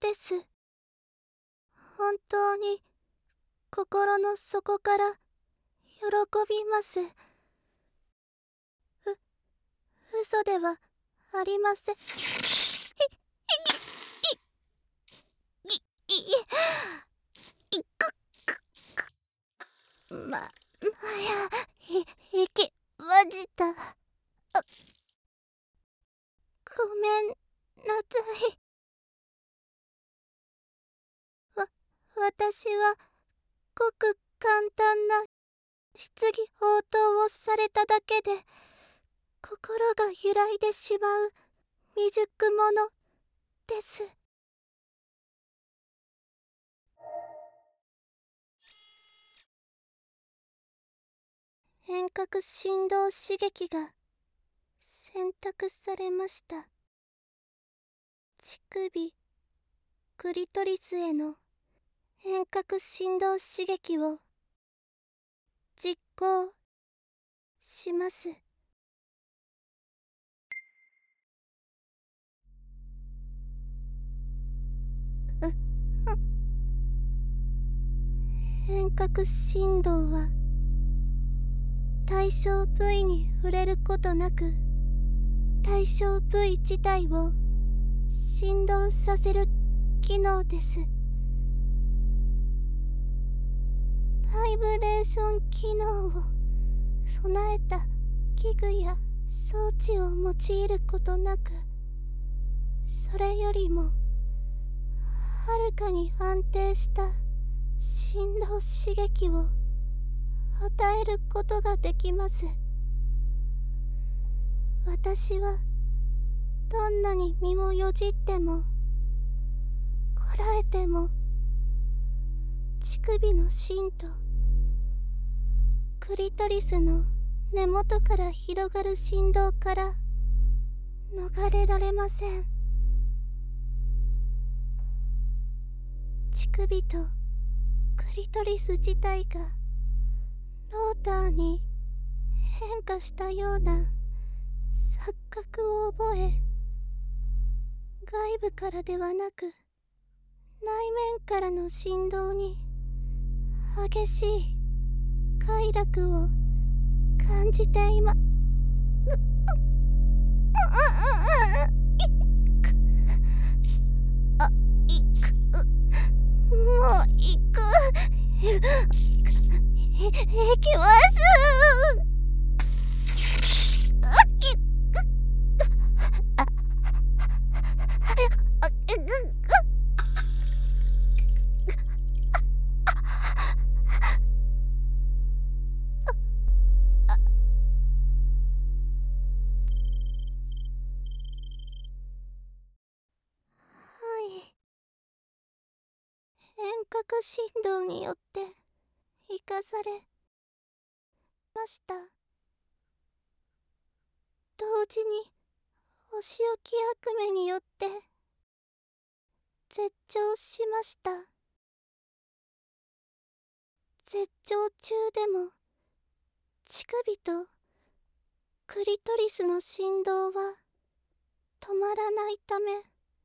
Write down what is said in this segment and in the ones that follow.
です。本当に心の底から喜びます。嘘ではありません。行きました。ごめんなさい。私はごく簡単な質疑応答をされただけで心が揺らいでしまう未熟者です。遠隔振動刺激が選択されました。乳首、クリトリスへの遠隔振動刺激を実行します。遠隔振動は対象部位に触れることなく対象部位自体を振動させる機能です。バイブレーション機能を備えた器具や装置を用いることなく、それよりもはるかに安定した振動刺激を与えることができます。私はどんなに身をよじってもこらえても乳首の芯とクリトリスの根元から広がる振動から逃れられません。乳首とクリトリス自体がローターに変化したような錯覚を覚え、外部からではなく内面からの振動に激しい快楽を感じていまもう行く。行きます。遠隔振動によって生かされました。同時にお仕置き悪夢によって絶頂しました。絶頂中でも乳首とクリトリスの振動は止まらないため、ほん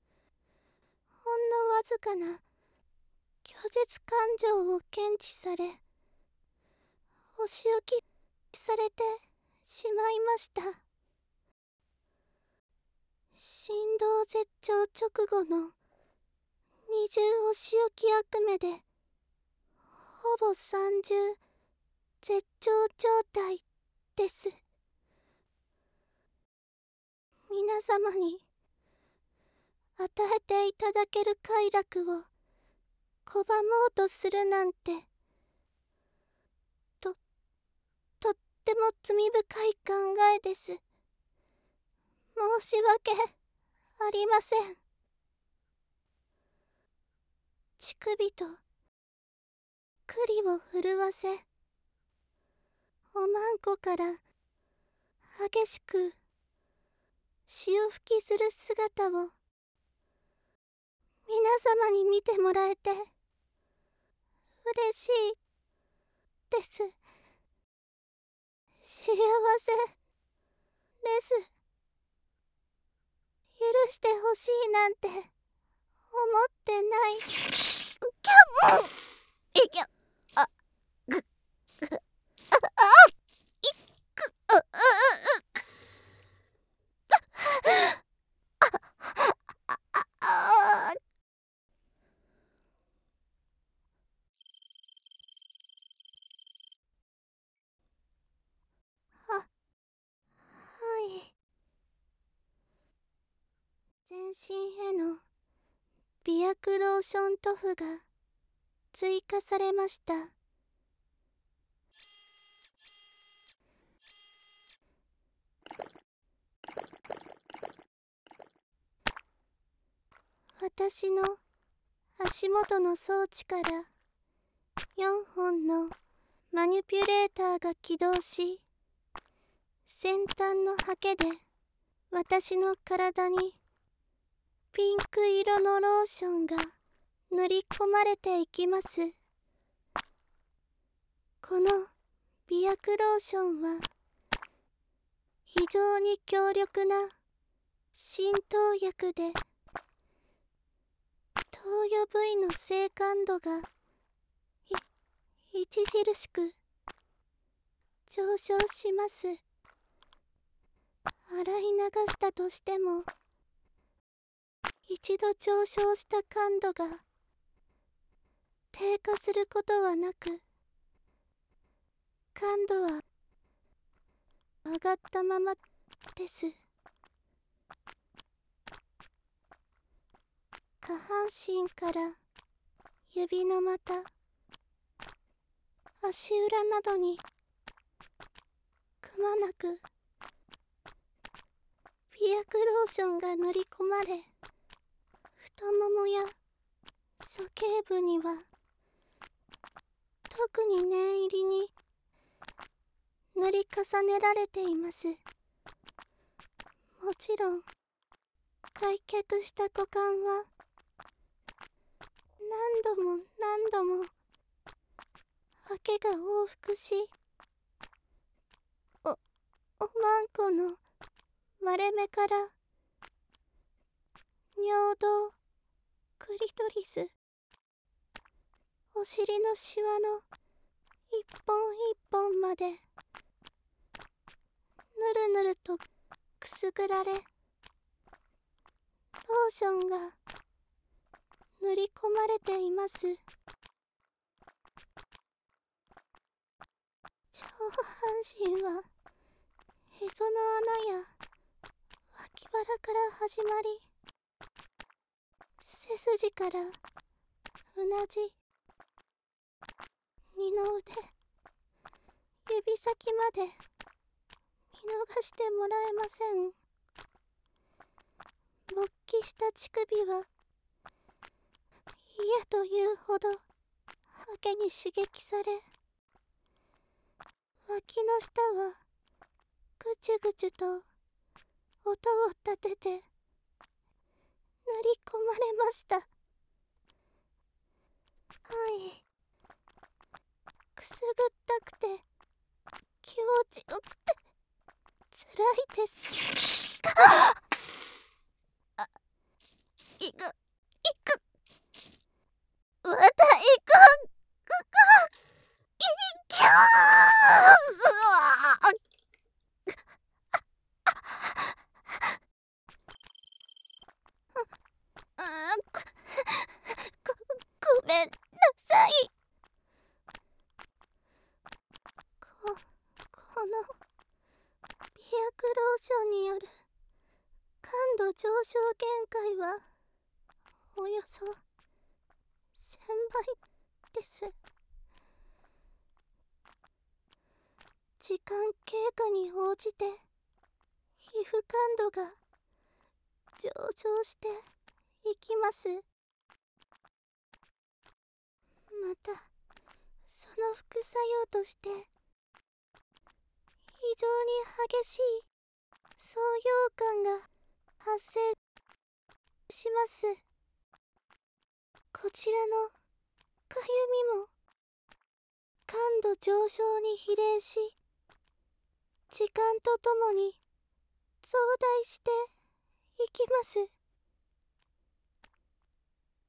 のわずかな拒絶感情を検知され、お仕置きされてしまいました。振動絶頂直後の二重お仕置き悪夢でほぼ三重絶頂状態です。皆様に与えていただける快楽を拒もうとするなんて、とっても罪深い考えです。申し訳ありません。乳首と栗を震わせ、おまんこから激しく潮吹きする姿を皆様に見てもらえて嬉しいです。幸せです。許してほしいなんて思ってない。いや、あ、ぐ、あ、いく、あ、はい。全身への美薬ローション塗布が追加されました。私の足元の装置から4本のマニピュレーターが起動し、先端のハケで私の体にピンク色のローションが塗り込まれていきます。この美薬ローションは非常に強力な浸透薬で、投与部位の精感度が著しく上昇します。洗い流したとしても一度上昇した感度が低下することはなく、感度は上がったままです。下半身から指の股、足裏などにくまなく美薬ローションが塗り込まれ、太ももや鼠径部には特に念入りに塗り重ねられています。もちろん開脚した股間は何度も何度もハケが往復し、おまんこの割れ目から尿道、クリトリス、お尻のシワの一本一本までぬるぬるとくすぐられ、ローションが塗り込まれています。上半身はへその穴や脇腹から始まり、背筋からうなじ、二の腕、指先まで見逃してもらえません。勃起した乳首は嫌というほどハケに刺激され、脇の下はぐちゅぐちゅと音を立てて塗り込まれました。はい。くすぐったくて気持ちよくてつらいです。あ、いく、またいく、いきゃごめんなさい。この美薬ローションによる感度上昇限界はおよそ1000倍です。時間経過に応じて皮膚感度が上昇していきます。またその副作用として非常に激しい創溶感が発生します。こちらのかゆみも感度上昇に比例し、時間とともに増大していきます。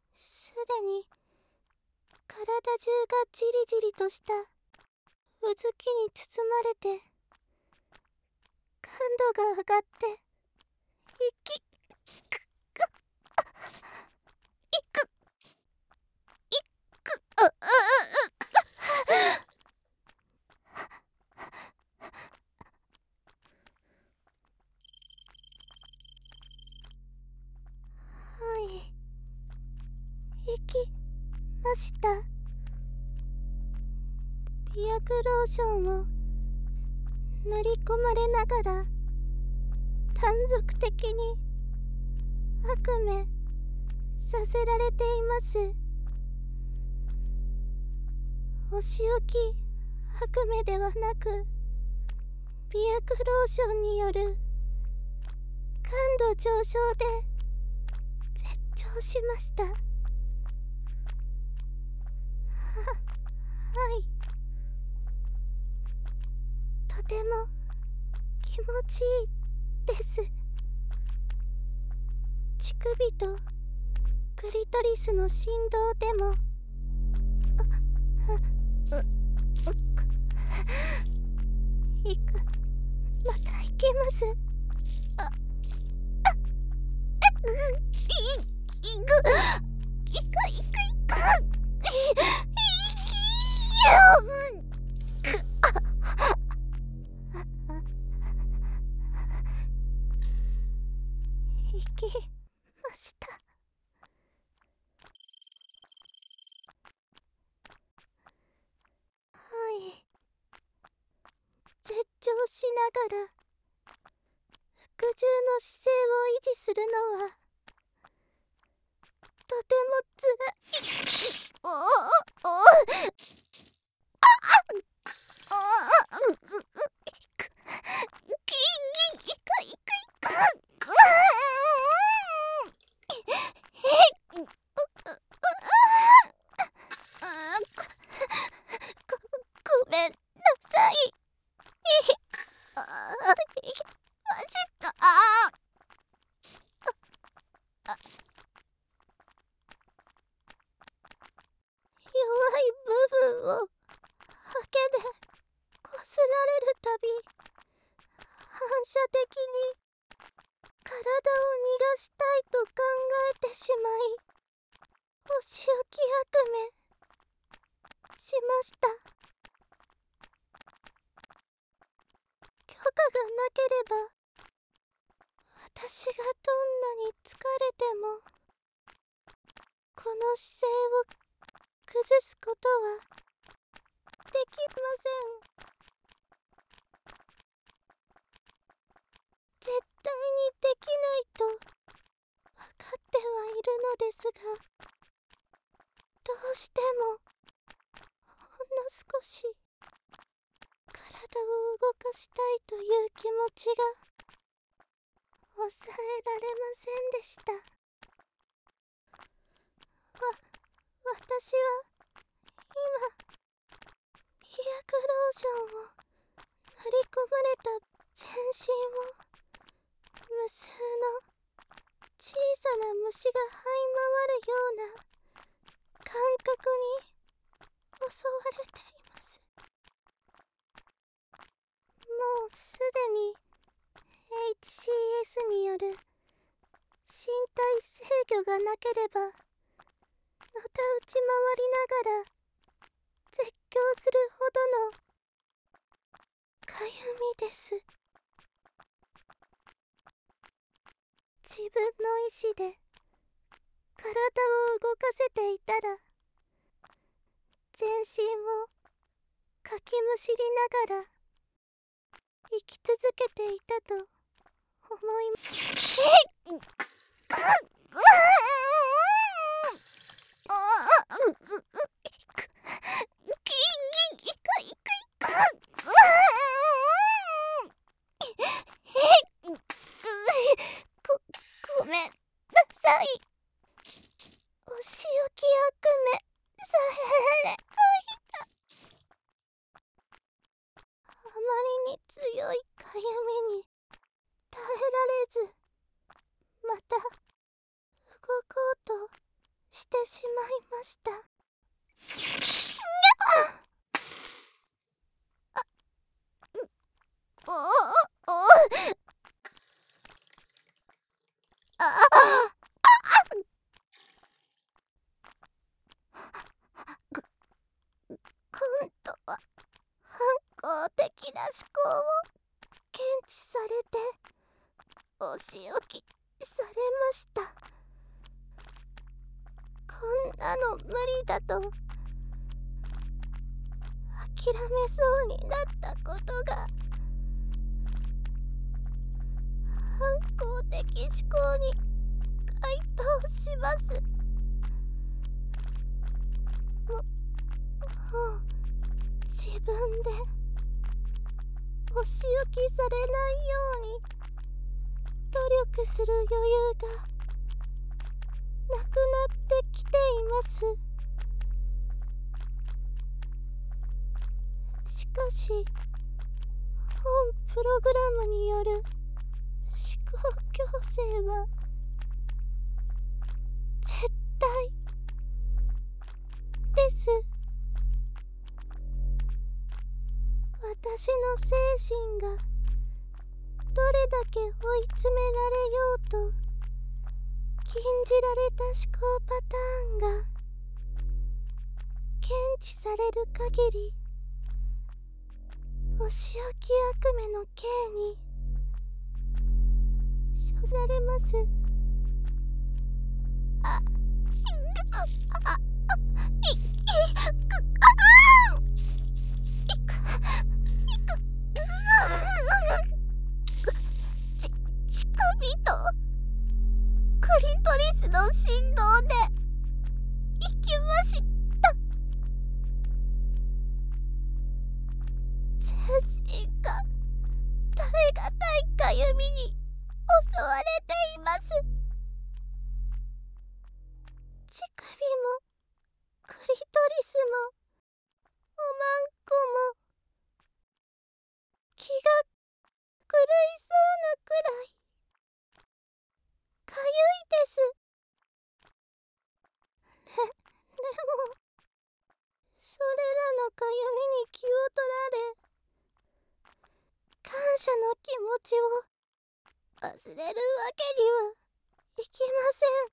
でに体中がじりじりとしたうずきに包まれて、感度が上がって息いくはい、行きました。美薬ローションを塗り込まれながら断続的に悪夢させられています。お仕置き悪夢ではなく、美薬ローションによる感度上昇で絶頂しました。はい、とても気持ちいいです。乳首とクリトリスの振動でもまた行けます。行きました。はい、絶頂しながら服従の姿勢を維持するのはとてもつらい。ごめんなさい。マジか。弱い部分をハケでこすられるたび、反射的に体を逃がしたいと考えてしまい、お仕置き悪夢しました。許可がなければ、私がどんなに疲れてもこの姿勢を崩すことはできません。絶対にできないと分かってはいるのですが、どうしてもほんの少し体を動かしたいという気持ちが抑えられませんでした。私は今、美薬ローションを塗り込まれた全身を無数の小さな虫が這い回るような感覚に襲われています。もうすでに HCS による身体制御がなければ、のたうち回りながら絶叫するほどのかゆみです。自分の意志で体を動かせていたら、全身をかきむしりながら生き続けていたと思います。ごめんなさい。お仕置き悪夢さえあまりに強いかゆみに耐えられず、また動こうとしてしまいました。おおあ今度は反抗的な思考を検知されてお仕置きされました。こんなの無理だと諦めそうになったことが反抗的思考に該当します。もう自分でお仕置きされないように努力する余裕がなくなってきています。しかし本プログラムによる思考矯正は絶対です。私の精神がどれだけ追い詰められようと禁じられた思考パターンが検知される限りお仕置き悪夢の刑に処せられます。あ乳首とクリトリスの振動でいきました。全身が耐え難いかゆみに襲われています。乳首もクリトリスもおまんこも気が狂いそうなくらいかゆいです。でもそれらのかゆみに気を取られ感謝の気持ちを忘れるわけにはいきません。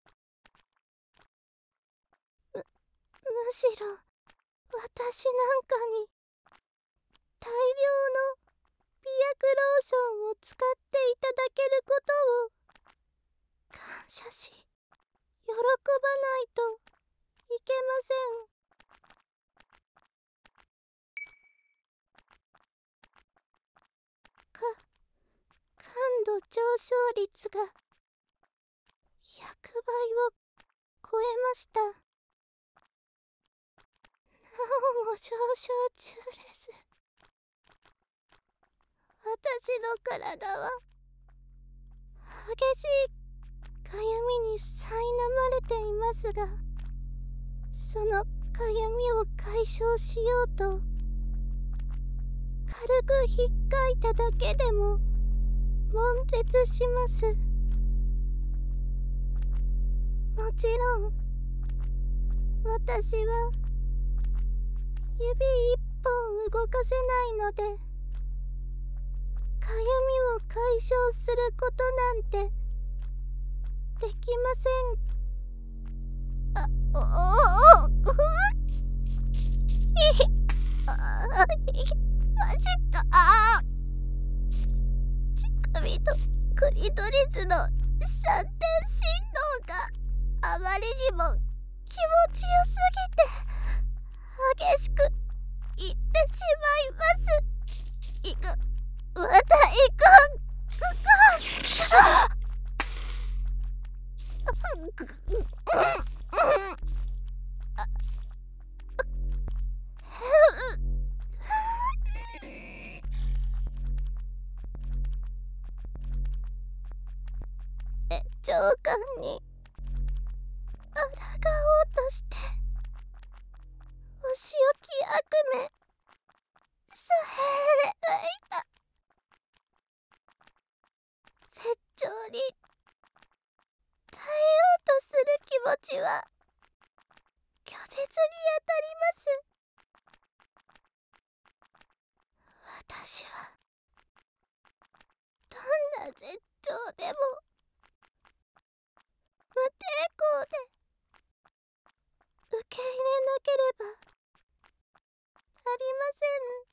むしろ私なんかに大量の美薬ローションを使っていただけることを感謝し喜ばないといけません。感度上昇率が100倍を超えました。なおも上昇中です。私の体は激しいかゆみに苛まれていますが、そのかゆみを解消しようと軽くひっかいただけでも悶絶します。もちろん私は指一本動かせないのでかゆみを解消することなんてできません。おおマジか。乳首とクリトリスの闪電振動があまりにも気持ちよすぎて激しくいってしまいます。いくまたいく長官に抗おうとしてお仕置き悪夢さえ描いた絶頂に耐えようとする気持ちは拒絶にあたります。私はどんな絶頂でも無抵抗で受け入れなければなりません。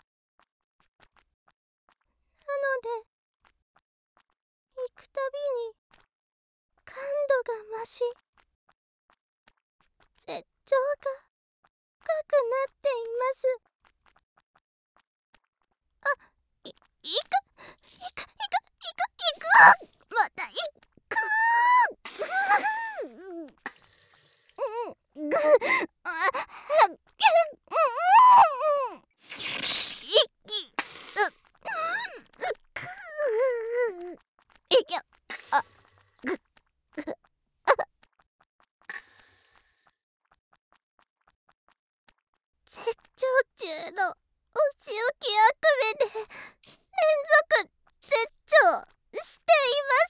なので行くたびに感度が増し、絶頂が深くなっています。いくまた行く絶頂中のお仕置き悪夢で連続絶頂しています。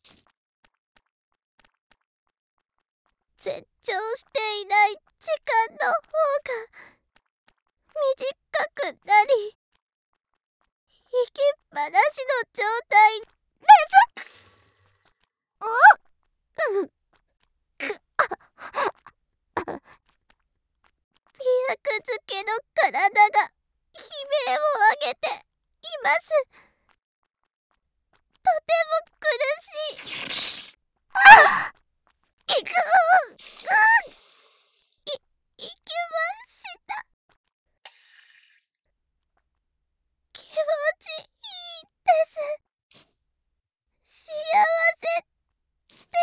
絶頂していない時間の方が短くなり、生きっぱなしの状態です美薬漬けの体が悲鳴を上げています。とても苦しい。いきました。気持ちいいです。幸せです。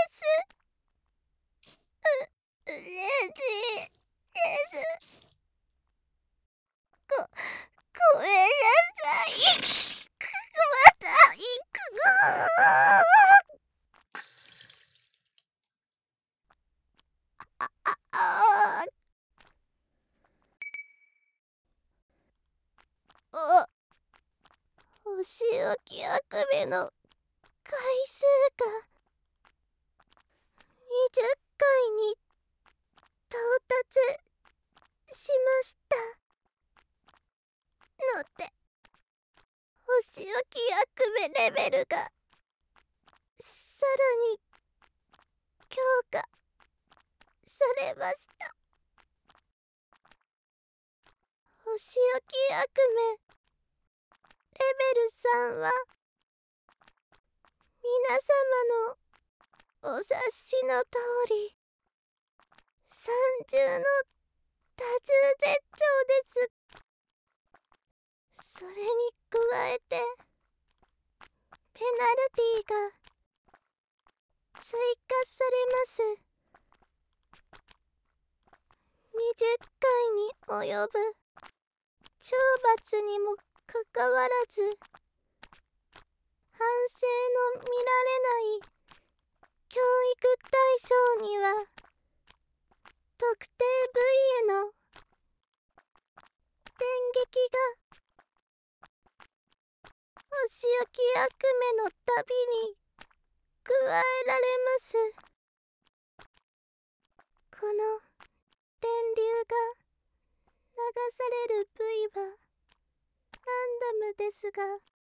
うれしいです。ごめんなさい。また行く。お仕置き悪夢の回数が20回に到達しましたので、お仕置き悪夢レベルがさらに強化されました。お仕置き悪夢レベル3は皆様のお察しの通り30の多重絶頂です。それに加えてペナルティが追加されます。20回に及ぶ懲罰にもかかわらず反省の見られない教育対象には特定部位への電撃がお仕置き悪夢のたびに加えられます。この電流が流される部位はランダムですが、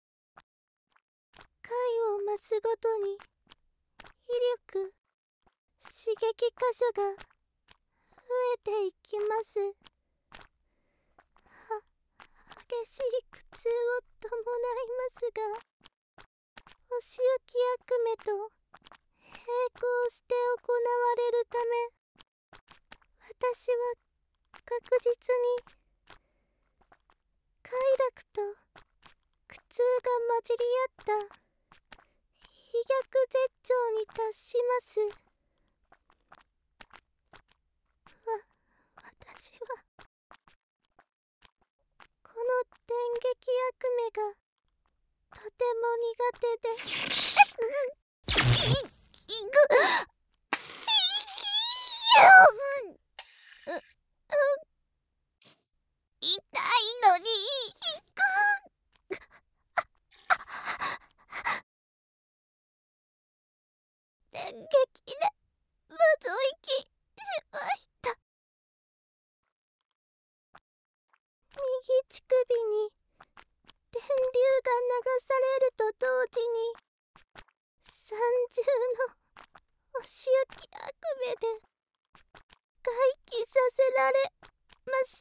回を増すごとに威力、刺激箇所が増えていきます。激しい苦痛を伴いますが、お仕置き悪夢と並行して行われるため、私は確実に快楽と苦痛が混じり合った飛躍絶頂に達します。私はこの電撃悪夢がとても苦手で痛いのに電撃でまずされると同時に三重のお仕置き悪夢で回帰させられました。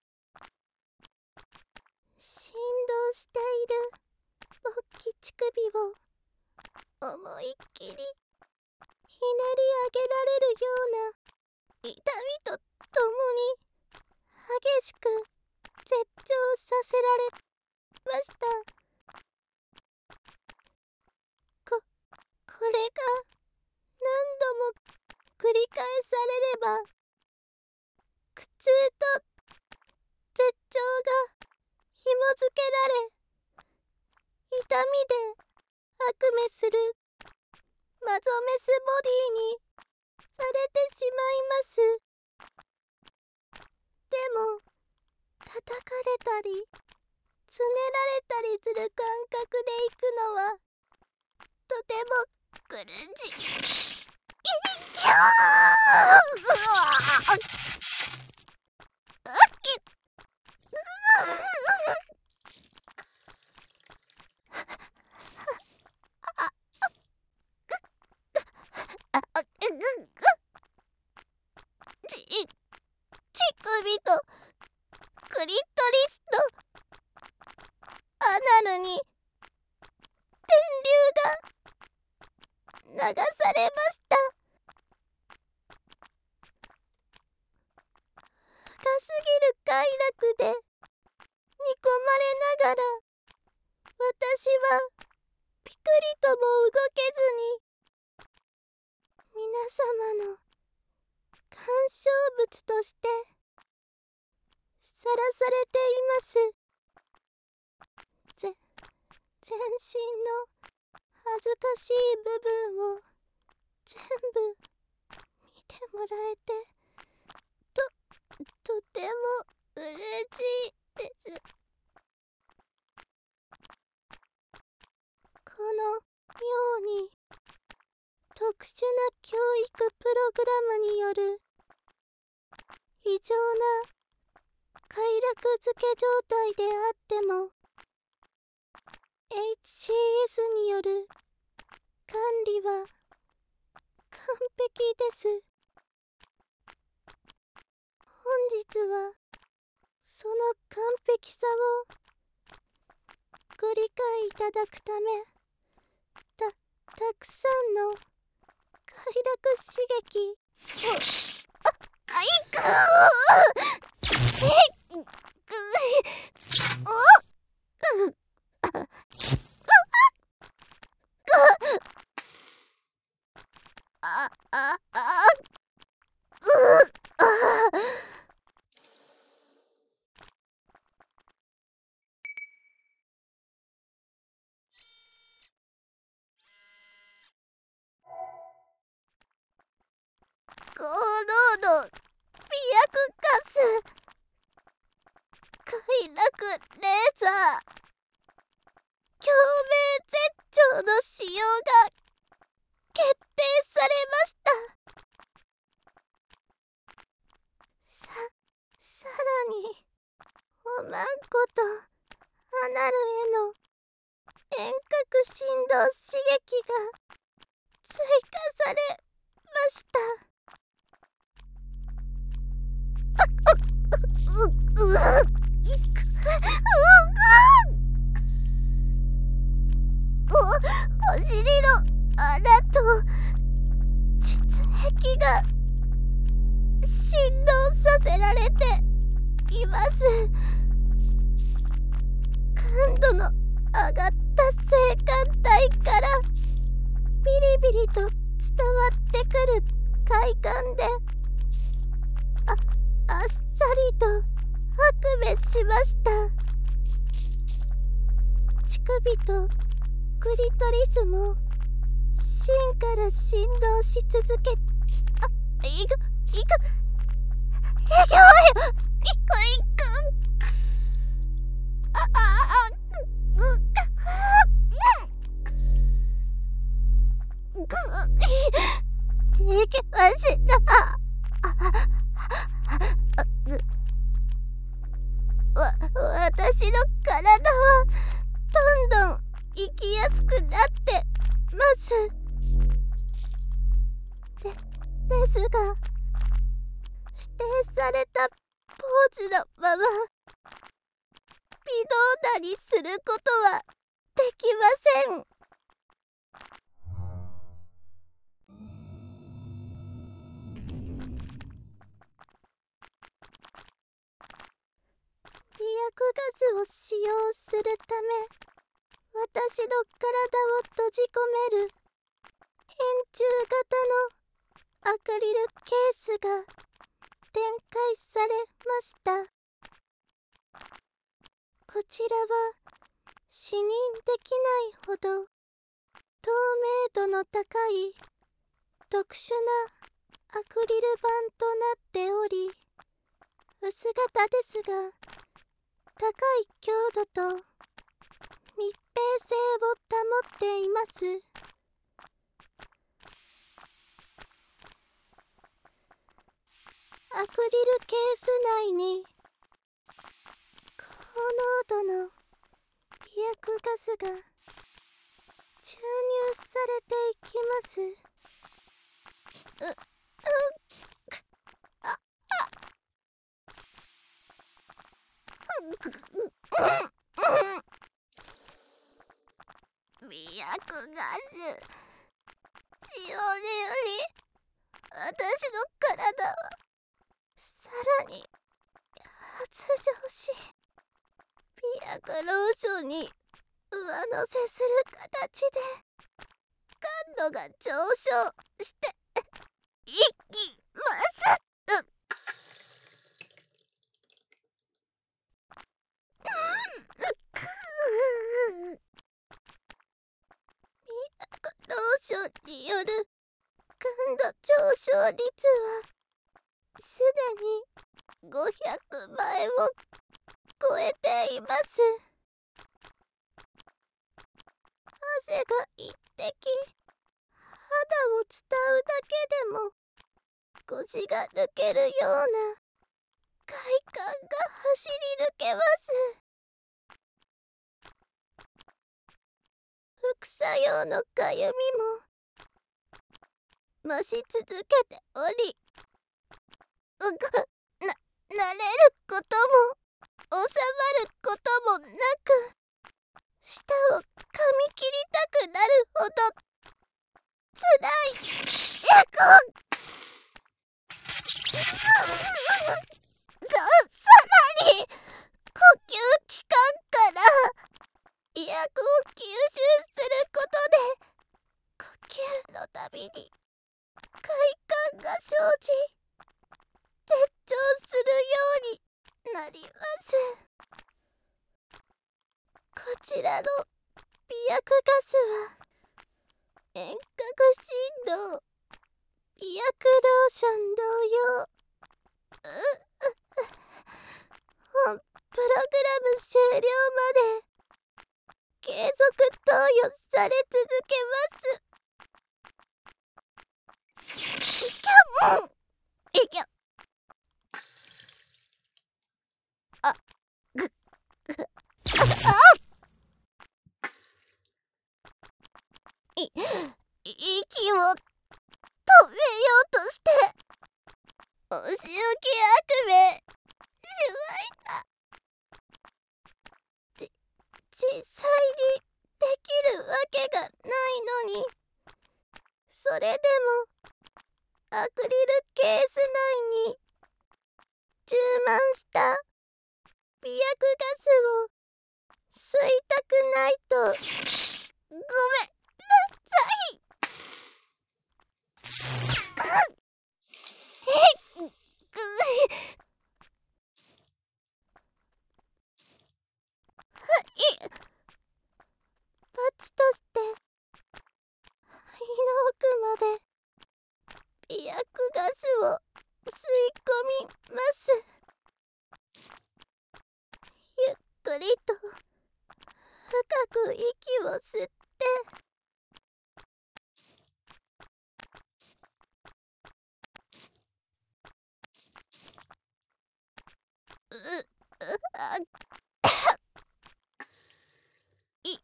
振動している勃起乳首を思いっきりひねり上げられるような痛みとともに激しく絶頂させられました。これが何度も繰り返されれば苦痛と絶頂が紐付けられ痛みで悪夢するマゾメスボディにされてしまいます。でも叩かれたりつねられたりする感覚で行くのはとても苦しい。乳首とクリトリスとアナルに電流が流されました。深すぎる快楽で煮込まれながら私はピクリとも動けずに皆様の鑑賞物としてさらされています。全身の恥ずかしい部分を全部見てもらえてとても嬉しいです。このように特殊な教育プログラムによる異常な快楽づけ状態であっても HCS による管理は完璧です。本日はその完璧さをご理解いただくためたくさんの快楽刺激をあいく高濃度美薬ガス快楽レーザー共鳴絶頂の使用が決定されました。さらにおまんことアナルへの遠隔振動刺激が追加されました。お尻の穴と膣壁が振動させられています。感度の上がった性感帯からビリビリと伝わってくる快感であっさりと悪夢しました。乳首とクリトリスも芯から振動し続けいくいけました私の体はとどん生きやすくなってます。ですが、指定されたポーズのまま微動だにすることはできません。美薬ガスを使用するため、私の体を閉じ込める円柱型のアクリルケースが展開されました。こちらは視認できないほど透明度の高い特殊なアクリル板となっており、薄型ですが高い強度と密閉性を保っています。アクリルケース内に高濃度の美薬ガスが注入されていきます。美薬ガス、しおりより私の体はさらに発情し、美薬ローションに上乗せする形で感度が上昇していきます。ローションによる感度上昇率はすでに500倍を超えています。汗が一滴肌を伝うだけでも腰が抜けるような快感が走り抜けます。副作用のかゆみも増し続けており、慣れることも収まることもなく、舌を噛み切りたくなるほどつらい。さらに呼吸器官から医薬を吸収することで呼吸のたびに快感が生じ、絶頂するようになります。こちらの美薬ガスは遠隔振動美薬ローション同様、本プログラム終了まで継続投与され続けます。いきゃあぐぐ息を止めようとしてお仕置き悪名しまいた。実際にできるわけがないのに、それでもアクリルケース内に充満した美薬ガスを吸いたくないとごめんなさい。罰として肺の奥まで美薬ガスを吸い込みます。ゆっくりと深く息を吸って、あい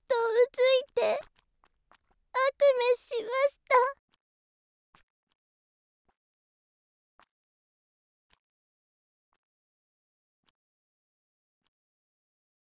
とうずいて悪夢しました。